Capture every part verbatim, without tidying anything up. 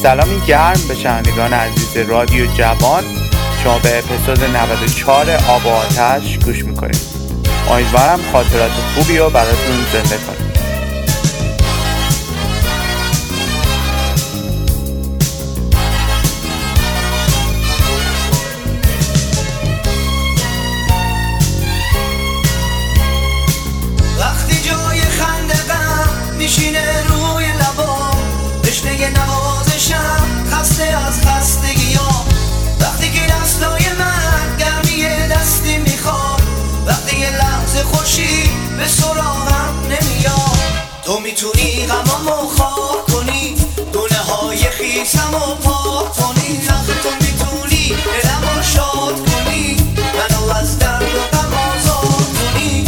سلامی گرم به شنوندگان عزیز رادیو جوان. شما به اپیزود نود و چهار آب و آتش گوش میکنید. امیدوارم خاطرات خوبی رو براتون زنده کنید. وقتی جای خنده غم میشینه روی لبام، تشنه نوازشم خسته از خستگیام. وقتی که دستای من گرمی دستی میخواد، وقتی یه لحظه خوشی به سراغم نمیاد. تو میتونی غمامو خاک کنی، دونه های خیسمو پاک کنی. آخه تو میتونی دلمو شاد کنی، منو از درد و غم آزاد کنی.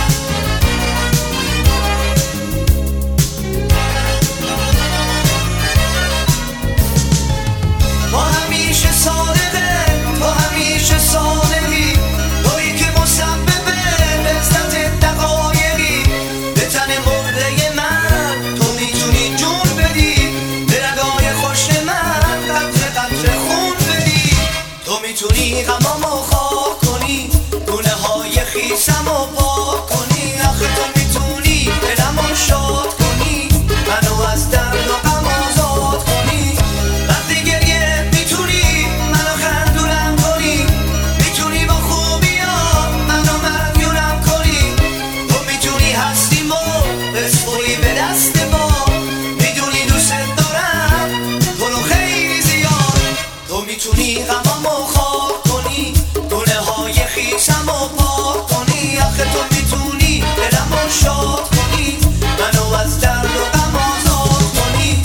تو همیشه صادقه، تو همیشه صادقی، تویی که مسبب لذت دقایقی. به تن مرده من تو میتونی جون بدی، به رگای خوش من قطره قطره خون بدی. تو میتونی غمامو خاک کنی، دونه های خیسمو پاک کنی. آخه تو میتونی دلمو شاد کنی، منو از درد و غم آزاد کنی. وقتی گریه میتونی منو خندونم کنی، میتونی با خوبیات منو مدیونم کنی. تو میتونی هستیمو بسپری به دست ما، میدونی دوست دارم تو رو خیلی زیاد. تو میتونی غمامو خاک کنی، دونه های خیسمو پاک کنی. آخه تو میتونی دلمو شاد کنی، منو از درد و غم آزاد کنی.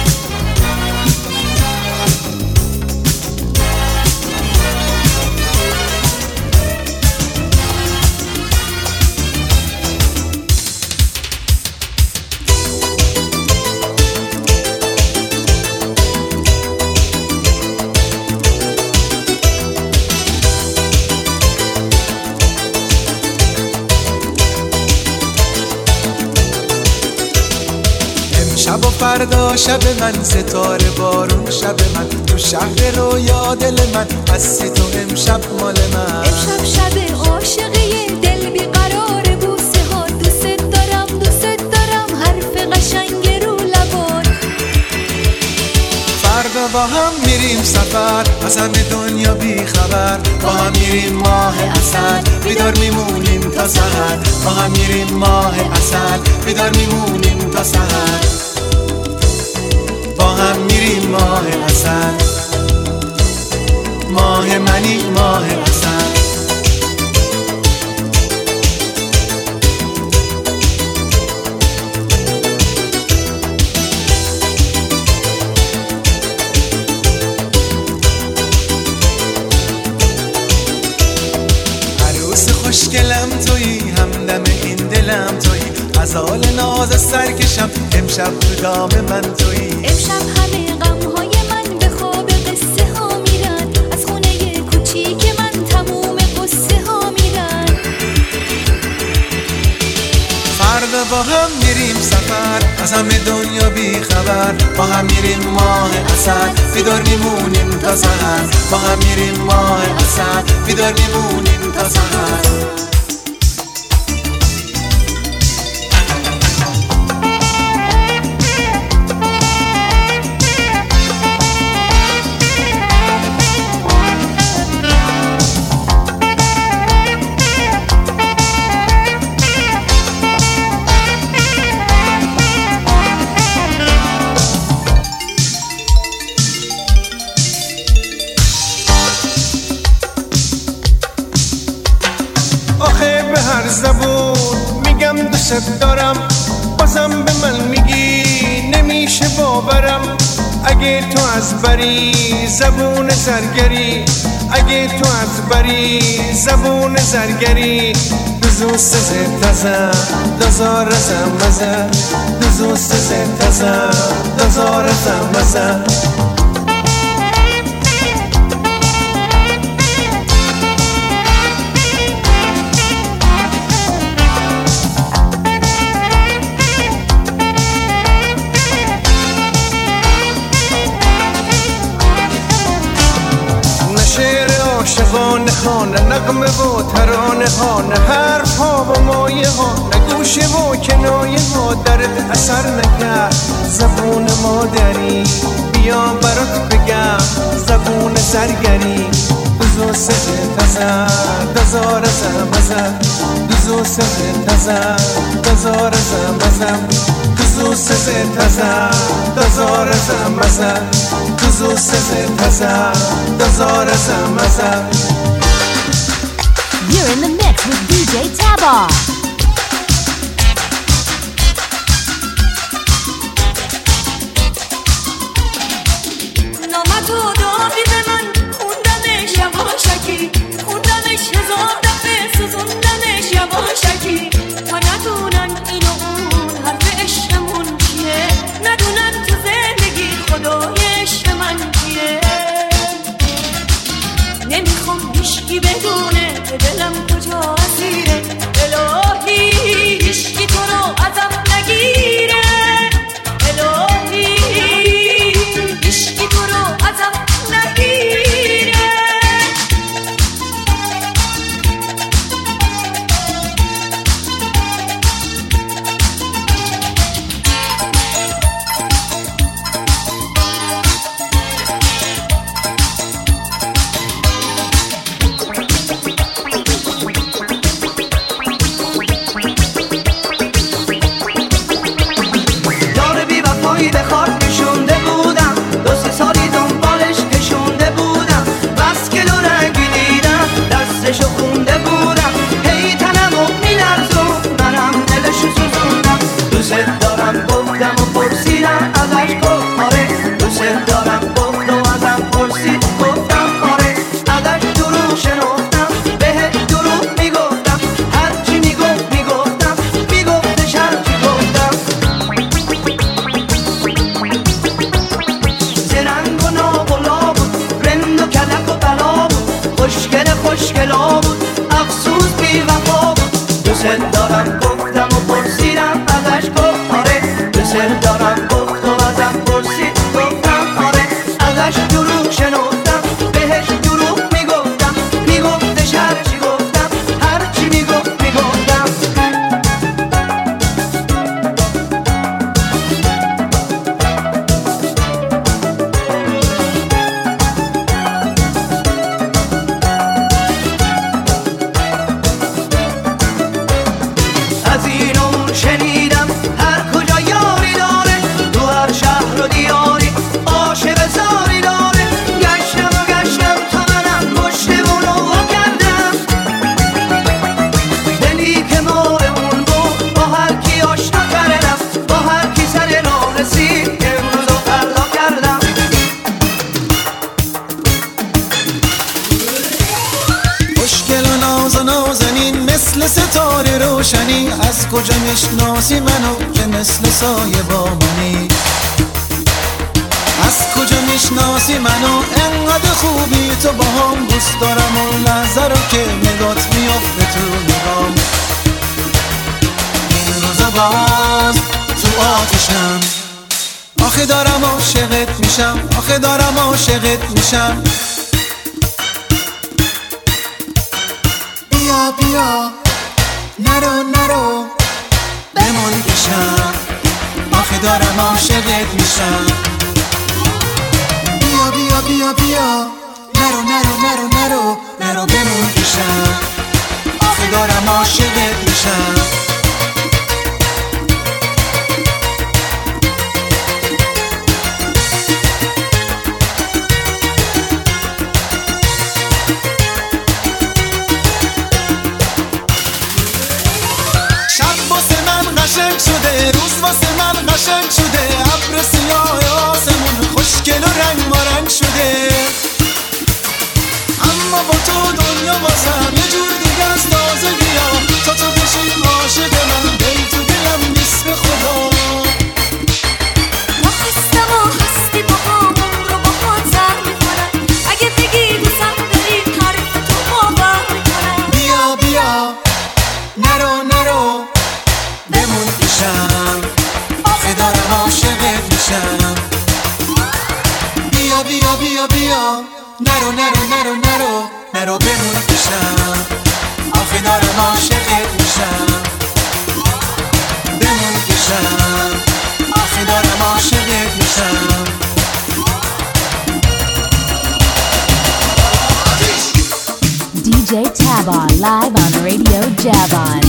شب و فردا شب من، ستاره بارون شب من، تو شهر رویا دل من هستی تو امشب مال من. امشب شب عاشقی دل بیقرار بوسه ها، دوست دارم دوست دارم حرف قشنگ رو لبات. فردا با هم میریم سفر، از همه دنیا بی خبر. با هم میریم ماه عسل، بیدار میمونیم تا سحر. با هم میریم ماه عسل، بیدار میمونیم تا سحر. با هم میریم ماه عسل، ماه منی ماه عسل. عروس خوشگلم تویی، همدم این دلم تویی. غزال ناز سرکشم امشب تو دام من تویی. امشب همه غمهای من به خواب قصه ها میرن، از خونه کوچیک من تموم قصه ها میرن. فردا با هم میریم سفر، از همه دنیا بی خبر. با هم میریم ماه عسل، بیدار میمونیم تا سحر. با هم میریم ماه عسل، بیدار میمونیم تا سحر. هر زبون میگم دوست دارم، بازم به من میگی نمیشه باورم. اگه تو از بری زبون زرگری، اگه تو از بری زبون زرگری. دوست تازه دزار زمزه، دوست تازه دزار زمزه. نغمه و ترانه ها، نه حرف ها و مایه ها، نه گوشه و کنایه ها درد اثر نکرد. زبون مادری بیا برات بگم، زبون زرگری دوزو سه تزر دزار زمزم، دوزو سه تزر دزار زمزم، دوزو سه تزر دزار زمزم، دوزو سه تزر دزار زمزم. You're in the mix with دی جی Tabar. نامت و دادی به من خوندمش یواشکی، خوندمش هزار دفعه سوزوندمش یواشکی، تا ندونن این و اون حرف عشقمون چیه، ندونن تو زندگی خدای عشق من کیه. نمیخوام هیشکی بدونه که دلم کجا اسیره، الهی هیشکی تو رو ازم نگیره، الهی هیشکی تو رو ازم نگیره. از کجا میشناسی منو که مثل سایه با منی؟ از کجا میشناسی منو انقدر خوبی تو با هم؟ دوست دارم اون لحظه رو که نگات میافته تو نگام. این روزا باز تو آتشم، آخه دارم عاشقت میشم، آخه دارم عاشقت میشم. بیا بیا نرو نرو بمون پیشم، آخه دارم عاشقت میشم. بیا بیا بیا بیا نرو نرو نرو نرو نرو بمون پیشم، آخه دارم عاشقت میشم. قشنگ شده روز واسه من قشنگ شده، ابر سیاه آسمون خوشگل و رنگ مارنگ شده. اما با تو دنیا بازم یه جور دیگه از تازگی ها، تا تو بشی عاشق من دل تو دلم نیست به خدا. ما خستم و هستی با همون رو با خود زر میکنم، اگه بگی دوستم داری حرف تو باور میکنم. بیا بیا نرو نرو بمون پیشم، آخه دارم عاشقت میشم. بیا بیا بیا بیا نرو نرو نرو نرو نرو بمون پیشم، آخه دارم عاشقت میشم. بمون پیشم، آخه دارم عاشقت میشم. دی جی Tabon live on Radio Javon.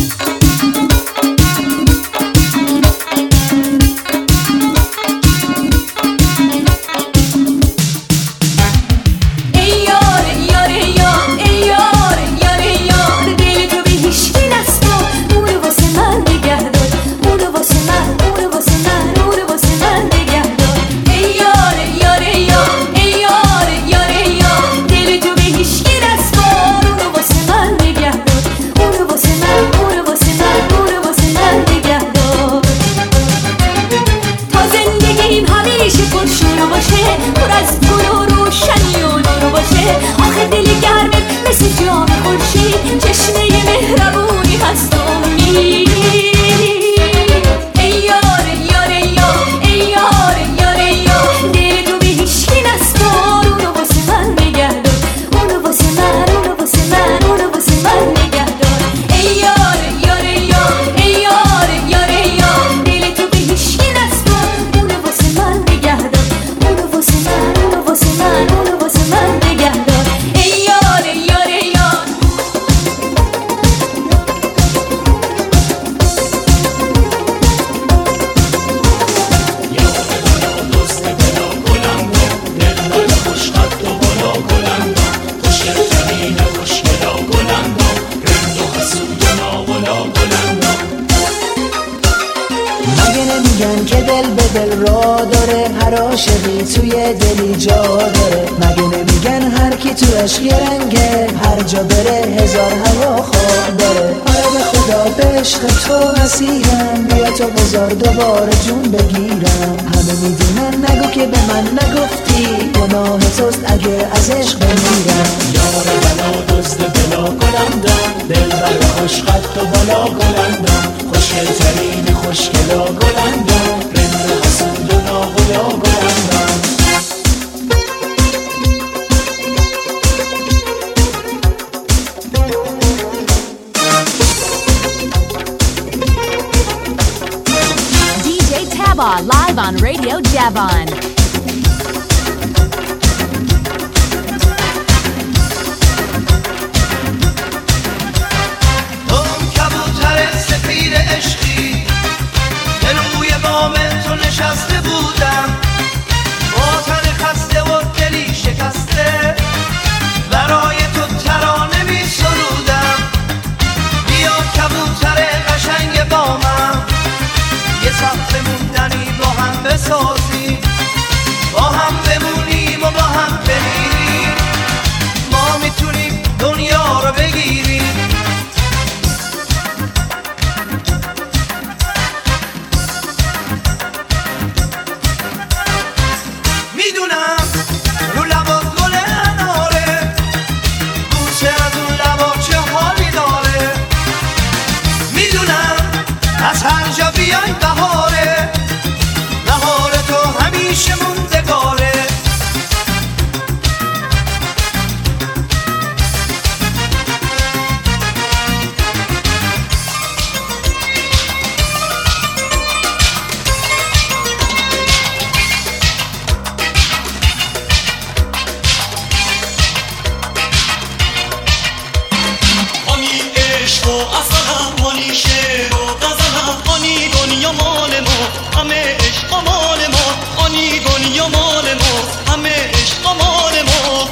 عاشقی توی دلی جا داره، مگه نمیگن هر کی تو عشق یه رنگه، هر جا بره هزار هواخواه داره. آره به خدا به عشق تو اسیرم، بیا تو بذار دوباره جون بگیرم. همه میدونن نگو که به من نگفتی، گناه توست اگه از عشق بمیرم. یار بلا دزد بلا گلندم، دل بر خوشخط و بالا گلندم، خوشگل ترین خوشگلا گلندم، رند حسود و ناغلا گلندم. دی جی Tabon live on Radio Javon. عشقی که روی بام تو نشسته بودم، با تن خسته و دلی شکسته برای تو ترانه می سرودم. بیا کبوتر قشنگ بامم، یه سفر موندنی با هم بسازیم، با هم بمونیم و با هم بمیریم. ما میتونیم دنیا رو بگیریم. بیای بهاره، بهار تو همیشه موندگاره. آنی عشق و اصلا، آنی شعر و غزلم، آنی دنیا مال ما، همه عشق مال ما، آنی دنیا مال ما، همه عشق مال ما.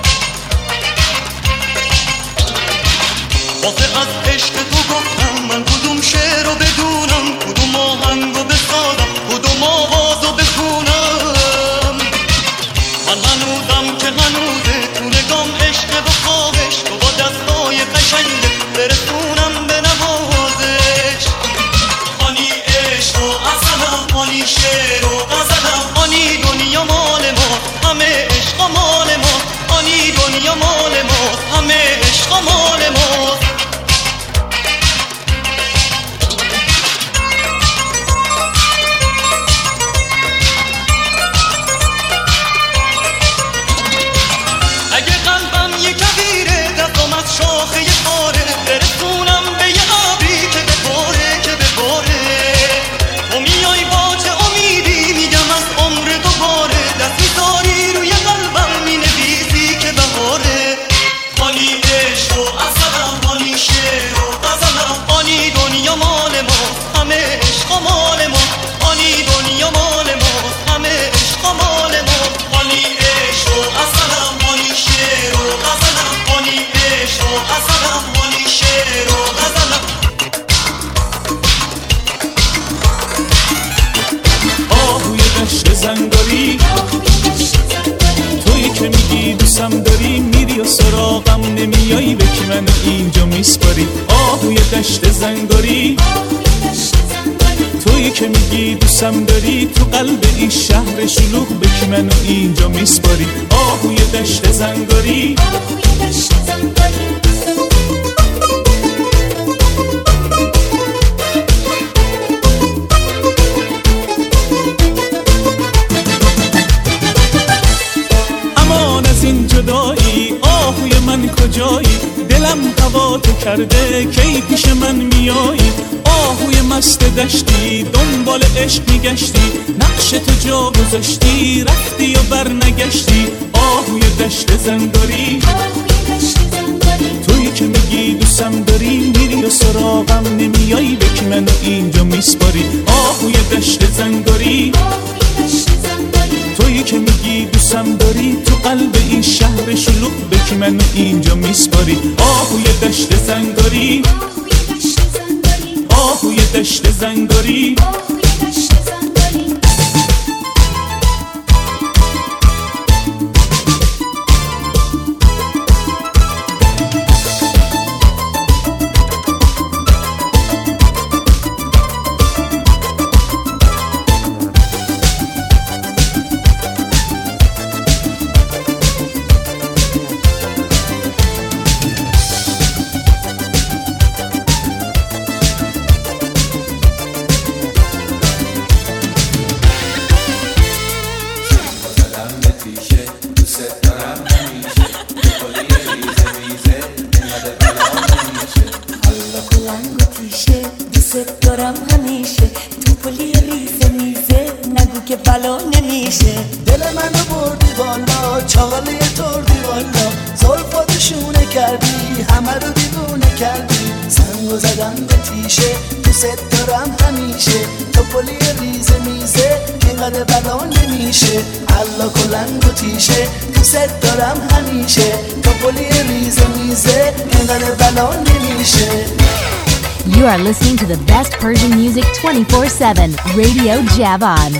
واسه از عشق تو گفتم من کدوم شعر رو بدونم، کدوم آهنگ رو بسازم، کدوم آواز رو بخونم. من هنوزم که هنوزه تو نگام عشق و خواهش، تو با دستای قشنگ برسونم به نوازش. آنی عشق و اصلا، آنی شعر و غزلم، آنی دنیا مال ما، همه عشق مال ما، آنی دنیا مال ما، همه عشق مال ما. زنگاری، تویی که میگی دوستم داری میری و سراغم نمیایی به که منو اینجا میسپاری. آهوی دشت زنگاری، تویی که میگی دوستم داری تو قلب این شهر شلوغ به که منو اینجا میسپاری. آهوی دشت زنگاری، امان از این جدایی آهوی من کجایی، دلم هوا تو کرده کی پیش من میایی. آهوی مست دشتی دنبال عشق میگشتی، نقش تو جا گذاشتی رفتی و بر نگشتی. آهوی دشت زنگاری، تویی که میگی دوستم داری میری و سراغم نمیایی به که منو اینجا میسپاری. آهوی دشت زنگاری، تویی که میگی دوستم داری تو قلب این شهر شلوغ به که منو اینجا میسپاری. آهوی دشت زنگاری، آهوی دشت زنگاری. You are listening to the best Persian music twenty-four seven, Radio Javan.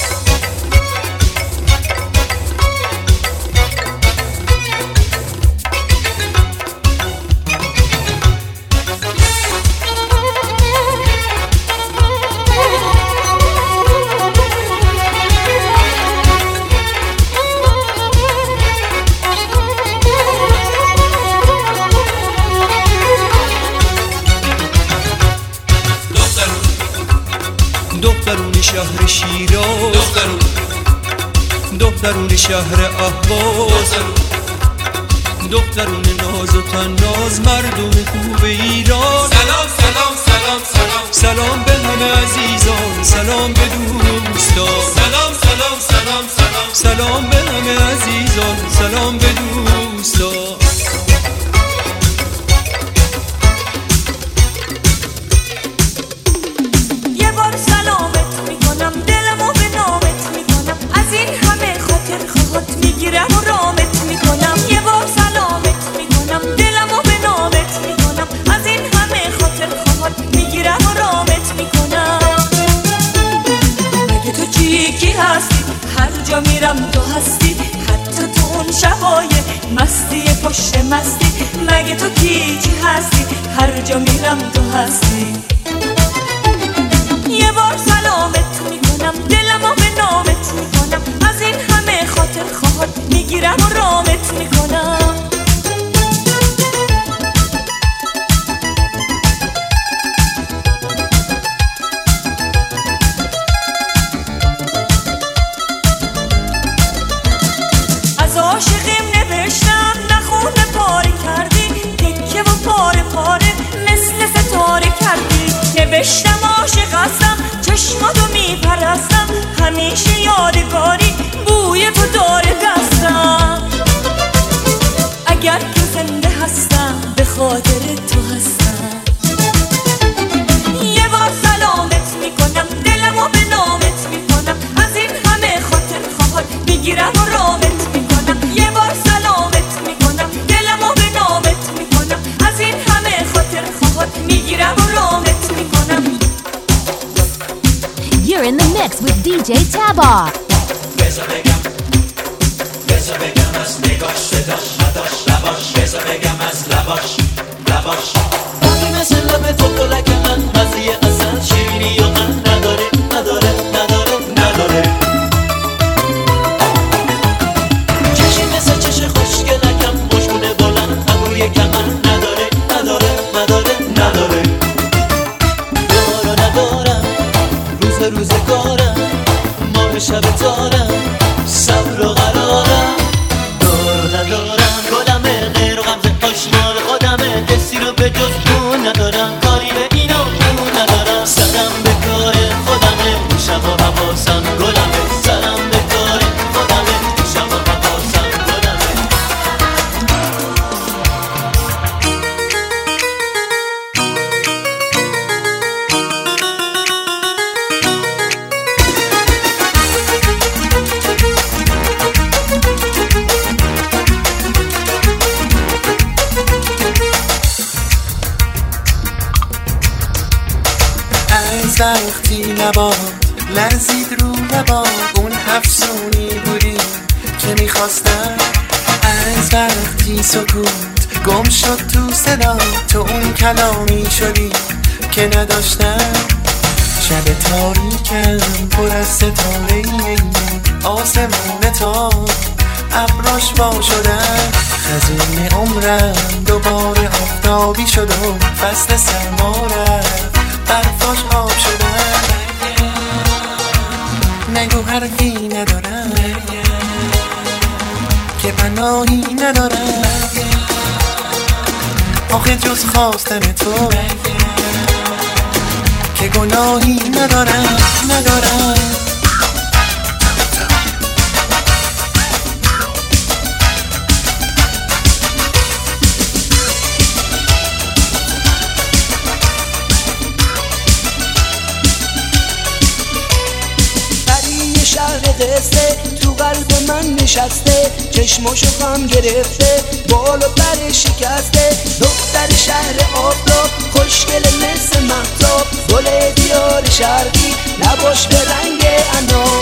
دخترون شهر شیراز، دخترون دخترون شهر اهواز، دخترون ناز و تناز، مردم خوب ایران. سلام سلام سلام سلام سلام به همه عزیزان، سلام به دوستان. سلام سلام سلام سلام سلام به همه عزیزان، سلام به دوستان. میرم تو هستی، حتی تو اون شبای مستی پشت مستی. مگه تو کی کی هستی، هر جا میرم تو هستی. یه بار سلامت میکنم، دلمو به نامت میکنم، از این همه خاطر خواهد میگیرم و رامت میکنم. عاشقیم نوشتم نخونه پاره کردی، تکه و پاره پاره مثل ستاره کردی. نوشتم عاشق هستم، چشماتو میپرستم، همیشه یادگاری بوی تو داره دستم. اگر که زنده هستم به خاطر تو هستم. یه بار سلامت میکنم، دلمو به نامت میکنم، از این همه خاطر خواهد میگیرم و رامت میکنم. یه بار سلامت میکنم، دلمو به نامت میکنم، از این همه خاطر خواهد میگیرم و رامت میکنم. You're in the mix with D J Tabar. بذار بگم بذار بگم از نگاش صداش نداش لباش بذار بگم از لباش لباش باقی مثل لب تو پلک من مزه اصل شیرینی و من نداره نداره نداره نداره چشی مثل چش خوشگلکم مشکونه بلند ابروی کمن نداره نداره نداره نداره دارا ندارم روز روزگارم ماه شب تارم صبر و قرارم دارا ندارم گلمه غیر و غمزه آشنا به خودمه کسی رو به جز اون ندارم کاری به این و اون ندارم سرم به کار خودمه شب و حواسم گلمه سرم به کار خودمه شب و حواسم گلمه از وقتی لبات لرزید رو لبات اون افسونی بودی که میخواستم از وقتی سکوت گم شد تو صدا تو اون کلامی شدی که نداشتم شب تاریکم پر از ستاره آسمون تا ابراش وا شدن خزون عمرم دوباره آفتابی شد و فصل سرما رفت برفاش آب شدن نگو حرفی ندارم که پناهی ندارم آخه جز خواستن تو که گناهی ندارم ندارم قصه تو قلب من نشسته چشماشو غم گرفته بال و پر شکسته دختر شهر آفتاب خوشگل مثل مهتاب گل دیار شرقی لباش به رنگ عناب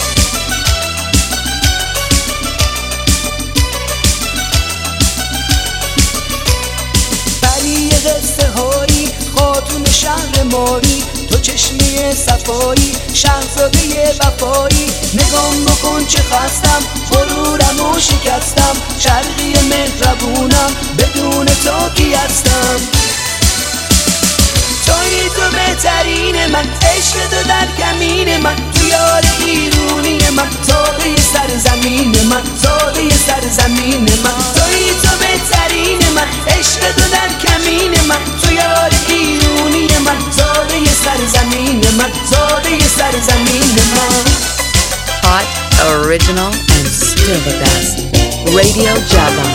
بری قصه هایی خاتون شهر ماری تو چشمی صفایی شهزاده وفایی نگام بکن چه خستم غرورم و شکستم شرقی مهربونم بدون تو کی هستم توی تو بهترین من عشق تو در کمین من تو یار ایرونی من زاده سرزمین من زاده سرزمین من توی تو بهترین من عشق تو در کمین من تو یار ایرونی من زاده سرزمین من زاده سرزمین من Hot, original, and still the best. Radio Java.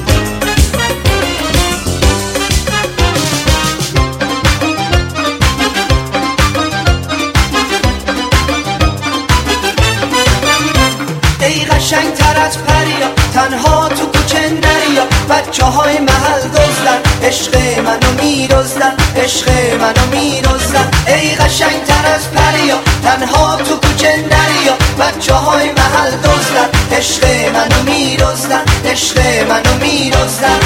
ای قشنگ تر از پریا تنها تو کوچه نریا بچه های محل دزدن عشق منو میدزدن عشق منو میدزدن ای قشنگ تر از پریا تنها تو کوچه نریا بچه های محل دزدن عشق منو میدزدن عشق منو میدزدن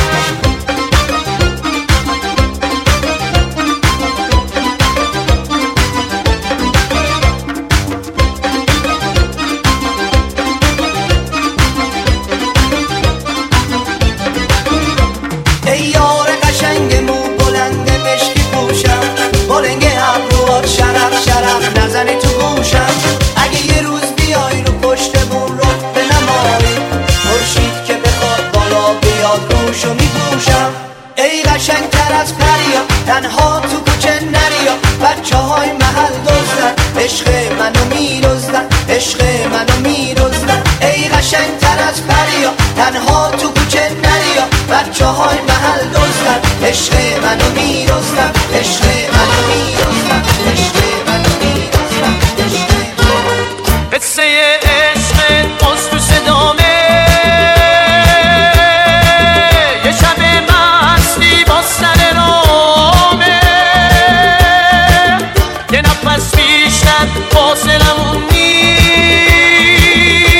نزنی تو گوشم اگه یه روز بیای رو پشتمون رو به نمایی مرشید که بخواد بالا بیاد روشو میپوشم ای قشنگ تر از پریا تنها تو کوچه نریا بچه های محل دزدن عشق منو میدزدن عشق منو میدزدن ای قشنگ تر از پریا تنها تو کوچه نریا بچه های محل دزدن عشق منو میدزدن عشق منو میدزدن عشق قصه عشق باز تو صدامه یه شب مستی با سر رامه یه نفس بیشتر فاصلمون نیست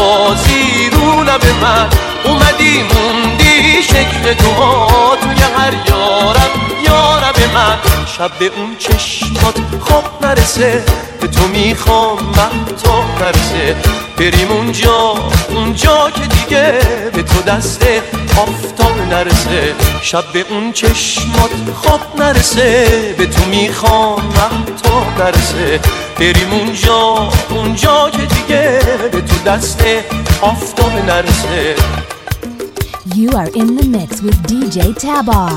پروازی رو لب من اومدی موندی شکل تو توی هر یارم یارم من شب به اون چشمات خواب نرسه به تو میخوام مهتاب نرسه بریم اونجا اونجا که دیگه به تو دست آفتاب نرسه شب به اون چشمات خواب نرسه به تو میخوام مهتاب نرسه بریم اونجا اونجا که دیگه به تو دست آفتاب نرسه. You are in the mix with دی جی Tabar.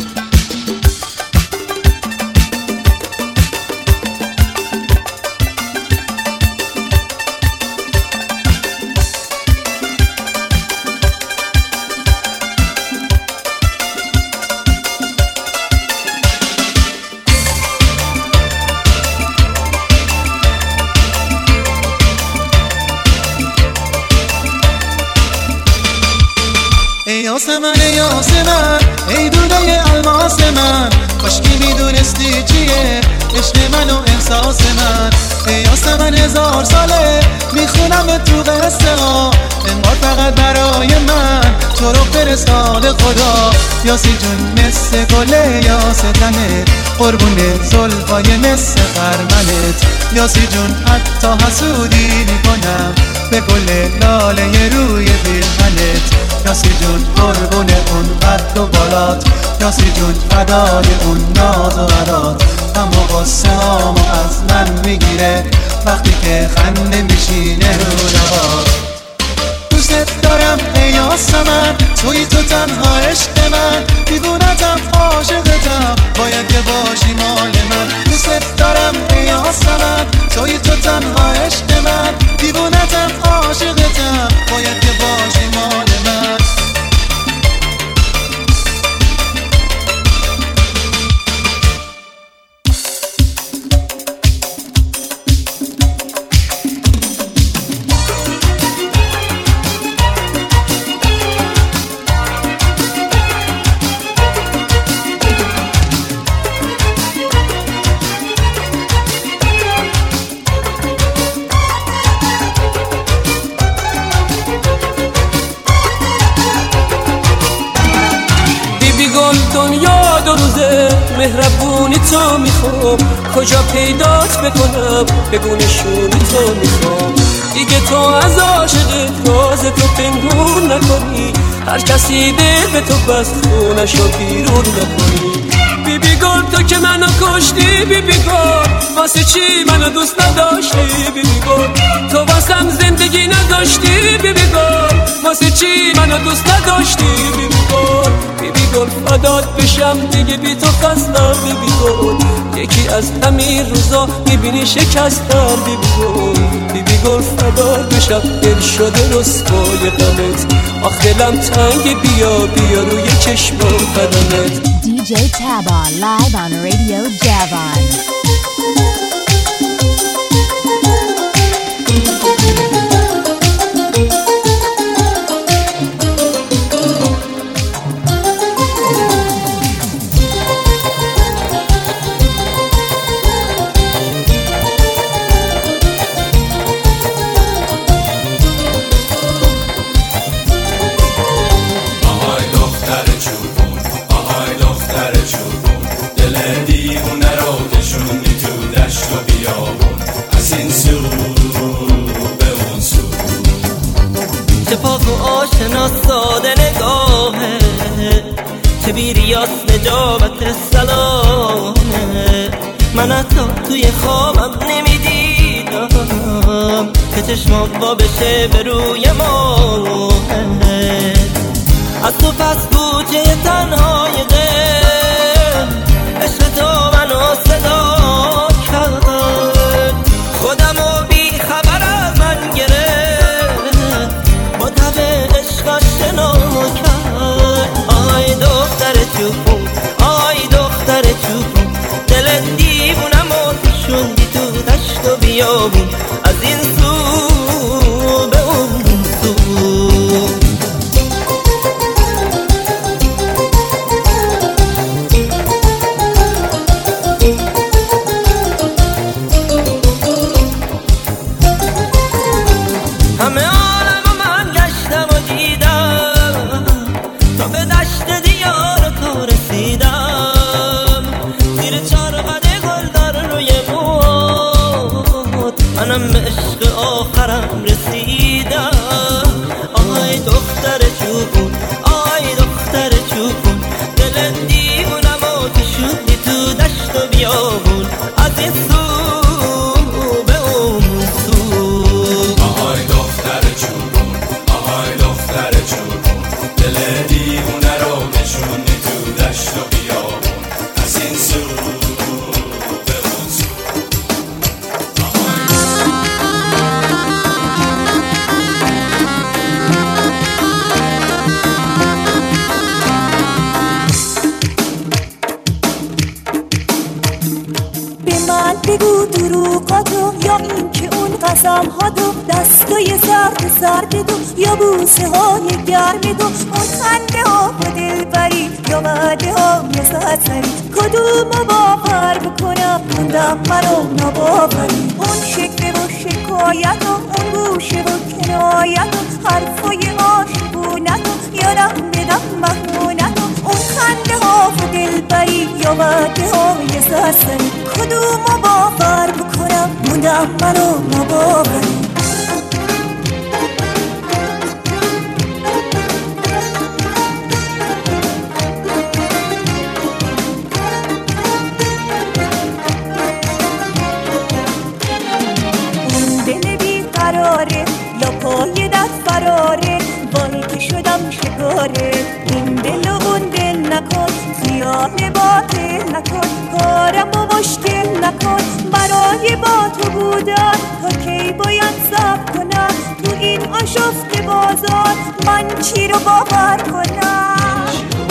یاسمن یاسمن ای دوده الماس من کاشکی میدونستی چیه عشق من و احساس من ای یاسمن هزار ساله میخونم تو قصه ها انگار فقط برای من تو رو فرستاد خدا یاسی جون مثل گله یاس تنت قربون زلفای مثل خرمنت یاسی جون حتی حسودی میکنم به گل لاله روی پیرهنت یاسی جون قربون اون قد و بالات یاسی جون فدای اون ناز و عدات اما قصه هامو از من میگیره وقتی که خنده میشینه رو لبات دوست دارم ای یاسمن توی تو تنها عشق من دیوونتم عاشقتم باید که باشی مال من دوست دارم ای یاسمن توی تو تنها عشق من دیوونتم عاشقتم باید که باشی مال من دنیا دو روزه مهربونی تو میخوام کجا پیدات بکنم بگو نشونی تو میخوام دیگه تو از عاشق راز تو پنهون نکنی هر کسی دل به تو بست خونشو بیرون نکنی بی بی گل تو که منو کشتی بی بی گل واسه چی منو دوست نداشتی بی بی گل تو واسم زندگی نداشتی بی بی گل واسه چی منو دوست نداشتی بی بی گل بی بی گل فدات بشم دیگه بی تو خستم بی بی گل یکی از همین روزا میبینی شکستم بی بی گل بی بی گل فدات بشم دل شده رسوای غمت آخ دلم تنگ بیا بیا روی چشم و قدمت. دی جی Tabar live on Radio Javon. ساده نگاهه که بیریاس نجابت سلامه من حتی توی خوابم نمیدیدم که چشمام وا بشه به روی ماه از تو پس کوچه تنهای غم عشق تو منو صدا کرد خودمو بی خبر از من گرفت با تب عشقش شنا کرد آی دختر چوبون آی دختر چوبون دل دیوونم و شوندی تو دشت و بیابون از این سو به اون سو تو یا بوسه های گرم تو، اون خنده ها و دلبری یا وعده های سرسری، کدومو باور بکنم موندم منو نباوری. اون شکل و شکایت و اون گوشه و کنایت و حرفای عاشقونت و یادم بدم مهمونت و اون خنده ها و دلبری یا وعده های سرسری، کدومو باور بکنم موندم منو نباوری. یا پای دست فراره وای که شدم شکاره، این دل و اون دل نکن خیال باطل نکن، کارم و مشکل نکن برای با تو بودن، تا کی باید صبر کنم تو این آشفته بازار، من چی رو باور کنم؟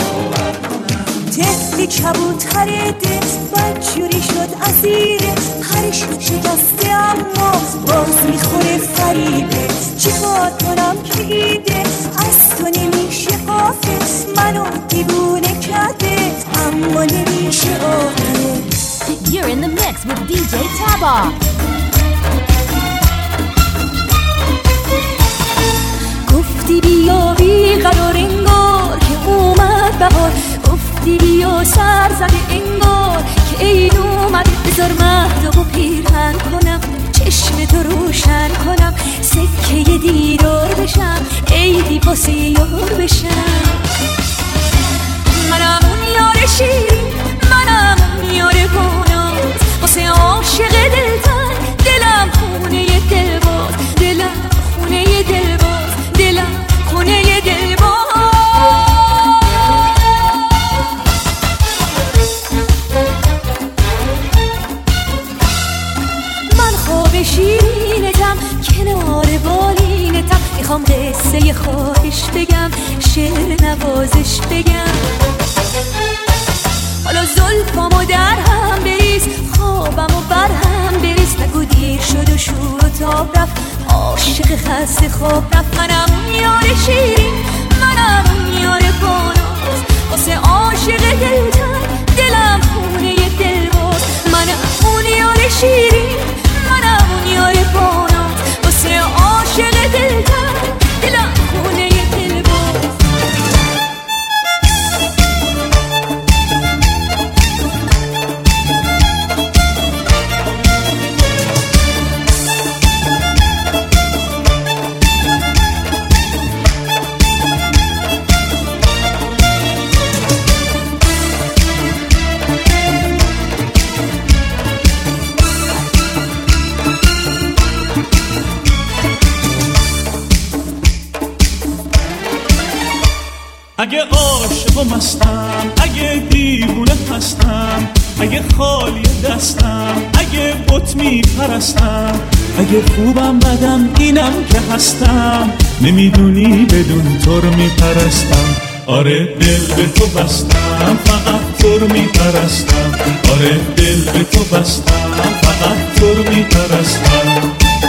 طفلی کبوتر دل بدجوری شد اسیره، پرش شکسته اما باز میخوره فریبه، چی کار کنم که ایده از تو نمیشه قافه، منو دیوونه کرده اما نمیشه آقه. You're in the mix with دی جی Taba. گفتی بیا بی قرار انگار که اومد بهار، گفتی بیا سر زده انگار که عید اومد، بذار مهدو پیرهن کنم چشم تو روشن کنم، سکه دیدار بشم عیدی واسه یار بشم. منم اون یار شیرین، منم اون یار گناه، واسه عاشق دلتن دلم خونه دلباز، دلم خونه دلباز، دلم خونه دلباز. من خواب شیرینتم کنار بالینتم، میخوام قصه خواهش بگم شعر نوازش بگم، حالا زلفامو در هم بریز خوابمو بر هم بریز، نگو دیر شد و شور و تاب رفت عاشق خسته خواب رفت. منم اون یار شیرین، منم اون یار باناز، واسه عاشق دلتن دلم خونه دلباز. منم اون یار شیرین، منم اون یار باناز، واسه عاشق دلتن دلم خونه دلباز. اگه عاشق و مستم، اگه دیوونه هستم، اگه خالی دستم، اگه بت میپرستم، اگه خوبم بدم اینم که هستم، نمیدونی بدون تو رو میپرستم. آره دل به تو بستم فقط تو رو میپرستم، آره دل به تو بستم فقط تو رو میپرستم.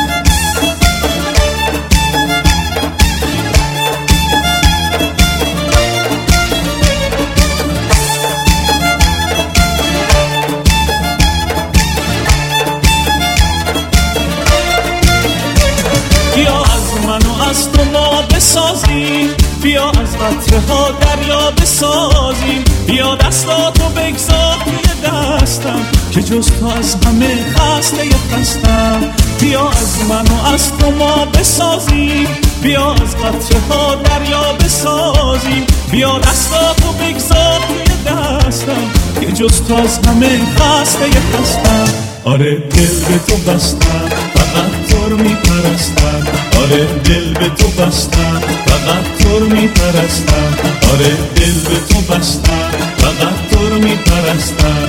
از تو ما بسازیم، بیا از قطره ها دریا بسازیم، بیا دستاتو بگذار توی دستم که جز تو از همه خسته خستم. بیا از من و از تو ما بسازیم، بیا از قطره ها دریا بسازیم، بیا دستاتو بگذار توی دستم که جز تو از همه خسته خستم. آره دل به تو بستم فقط تو رو میپرستم، آره دل به تو بستم فقط تو رو میپرستم، آره دل به تو بستم فقط تو رو میپرستم.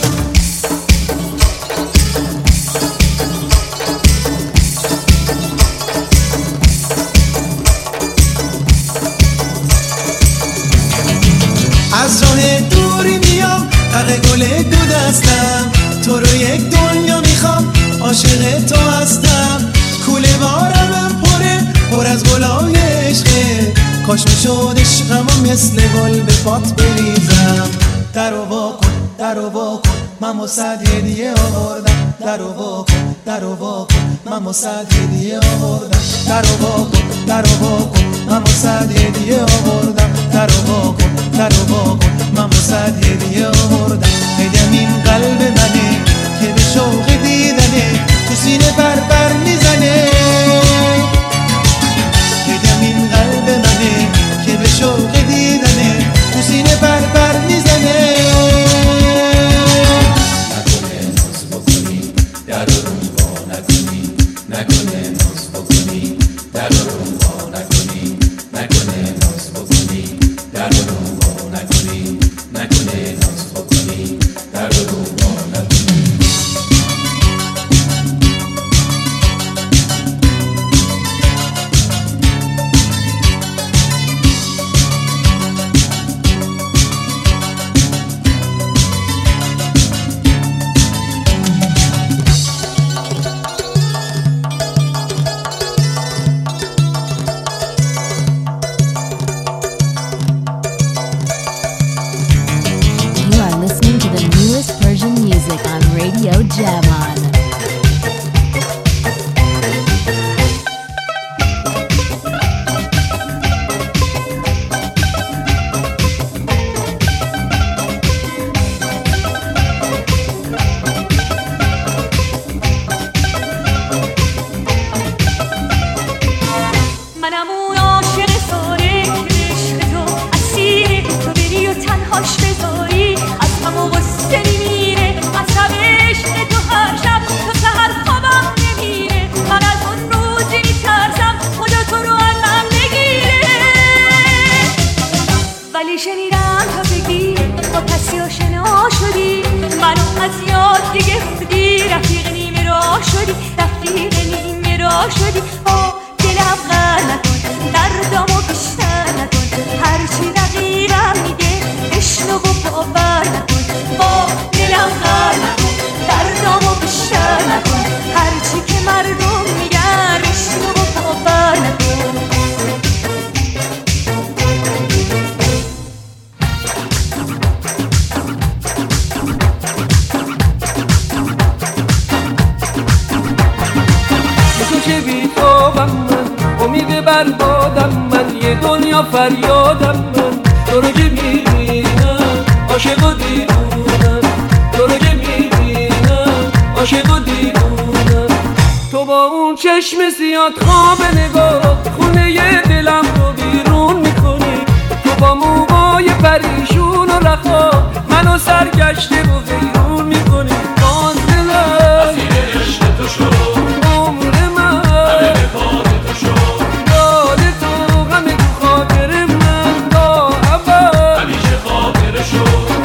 از راه دوری میام حق گل دو دستم، تو رو یک دنیا میخوام عاشق تو هستم. کوله بارم پره پر از گلای عشقه، کاش میشد عشقمو مثل گل به پات بریزم. درو وا کن درو وا کن من واسد هدیه آوردم. درو وا کن درو وا کن من واسد هدیه آوردم. درو وا کن درو وا کن من واسد هدیه آوردم. درو وا کن درو وا کن من واسد هدیه آوردم. هدیه‌م این قلب منه که به شوق دیدنه تو سینه بر بر میزنه. هدیه‌م این قلب منه که به شوق دیدنه تو سینه بر بر میزنه. نکنه ناز بکنی در رو وا نکنی، نکنه ناز بکنی در رو وا نکنی، نکنه ناز بکنی در رو وا نکنی، نکنه ناز بکنی در رو وا نکنی. Javon. منم اون عاشق ساره که عشق تو اسیره، تو بری و تنهاش بذاری از همه غصه میمیره. عصب عشق تو هر شب تو سهر خوابم نمیره. من از اون روزی میترسم خدا تو رو ازم بگیره. ولی شنیدم تا بگی با کسی آشنا شدی، منو از یاد دیگه خودی، رفیق نیمه راه شدی، رفیق نیمه راه شدی. آه دلم غر نکن دردامو بیشتر نکن، هرچی رقیبم میگه بشنو و باور نکن. با دلم غر نکن دردامو بیشتر نکن، هرچی که مردم میگن بشنو و باور نکن. امید بربادم من، یه دنیا فریادم من. تو رو که میبینم عاشق و دیوونم، تو رو که میبینم عاشق و دیوونم. تو با اون چشم سیاد خواب نگاه خونه ی دلم رو بیرون میکنی. تو با موهای پریشون و رخا منو سرگشته و حیرون میکنی. باز دلم اسیر عشق تو شد، عمر من همه به خاطر تو شد. یاد تو غم تو خاطر من تا ابد همیشه خاطر شد.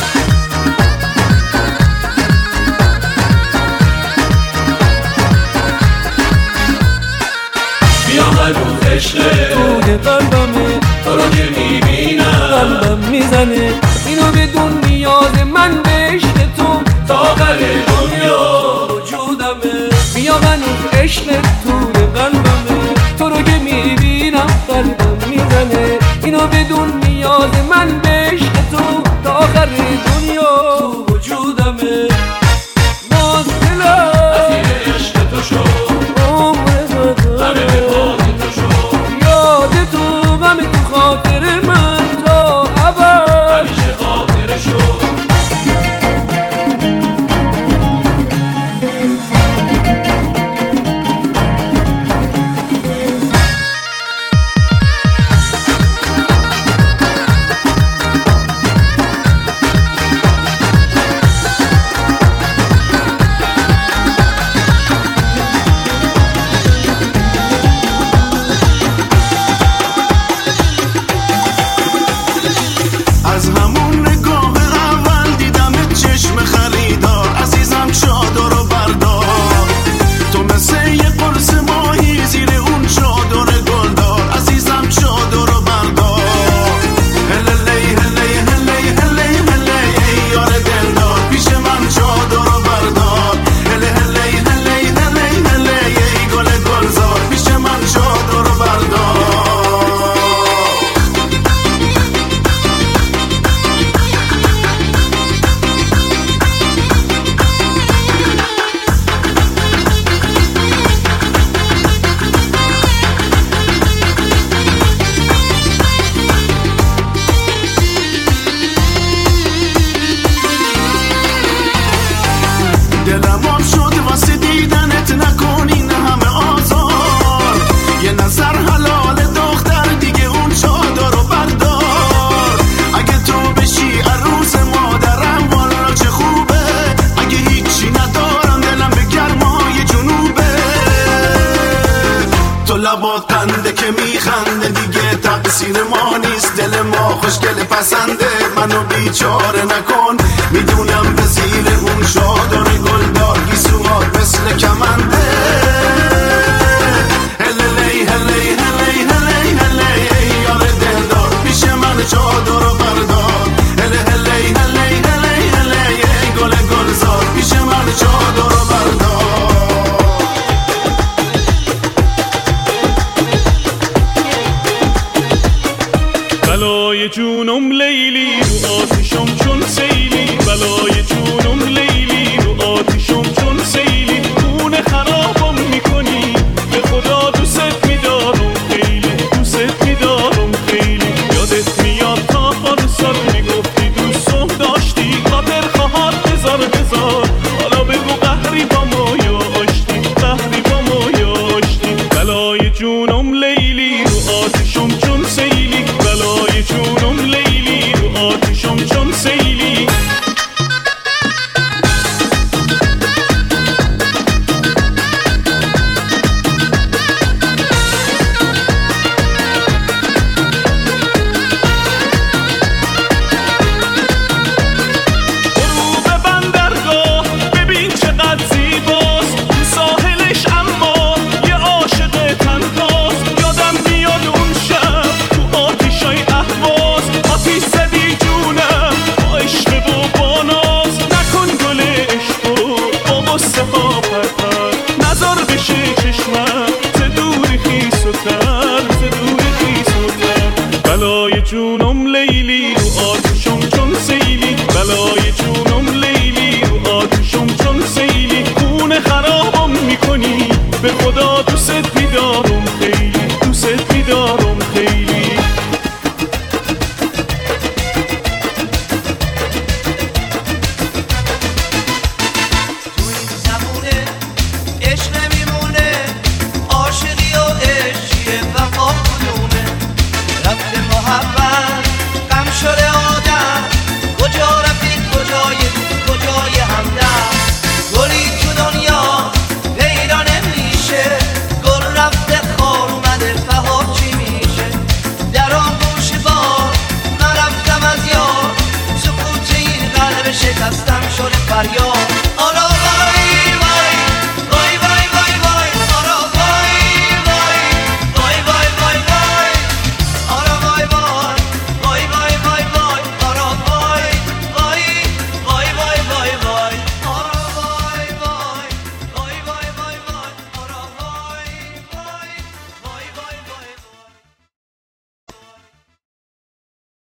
بیا هنوز عشقه توی قلبمه، تو رو که میبینم قلبم میزنه. اینو بدون نیاز من به عشق تو تا آخر دنیا وجودمه. بیا هنوز عشق توی قلبمه، تو رو که میبینم قلبم میزنه. اینو بدون نیاز من به عشق تو تا آخر دنیا تو وجودمه. باز دلم اسیر عشق تو شد، عمر همه به خاطر تو شد. یاد تو غم تو خاطر من تا ابد همیشه خاطر شد. مثل ما نیست، دل ما خوشگل پسنده، منو بیچاره نکن، میدونم به زیر اون شادان گلدار گیسوات مثل کمنده. هللی هلی هلی هلی هلی یار دلدار پیش من چادر و بردار. هلی هلی هلی هلی هلی گل گلزار پیش من چادر و بردار. بلای جونم لیلی رو آتیشم چون سیلی، بلای جونم لیلی رو آتیشم چون سیلی، خونه خرابم میکنی به خدا دوست میدارم خیلی، دوست میدارم خیلی. یادت میاد تا پارسال میگفتی دوستم داشتی، خاطر خواهد هزار هزار، حالا بگو قهری با ما یا آشتی، قهری با ما یا آشتی. بلای جونم لیلی رو آتیشم چون سیلی، بلای جونم لیلی رو آتیشم چون سیلی. غروب بندرگاه ببین چقدر زیباست، ساحلش اما یه عاشق تنهاست. یادم میاد اون شب تو آتیشای اهواز، آتیش زدی جونم با عشق و با ناز. نکن گل عشقو با غصه ها پرپر، نزار بشه چشمم ز دوری خیس و تر، ز دوری خیس و تر. بلای جونم لیلی رو آتیشم چون سیلی، بلای جونم لیلی رو آتیشم چون سیلی، خونه خرابم میکنی به خدا دوست میدارم خیلی، دوست میدارم خیلی.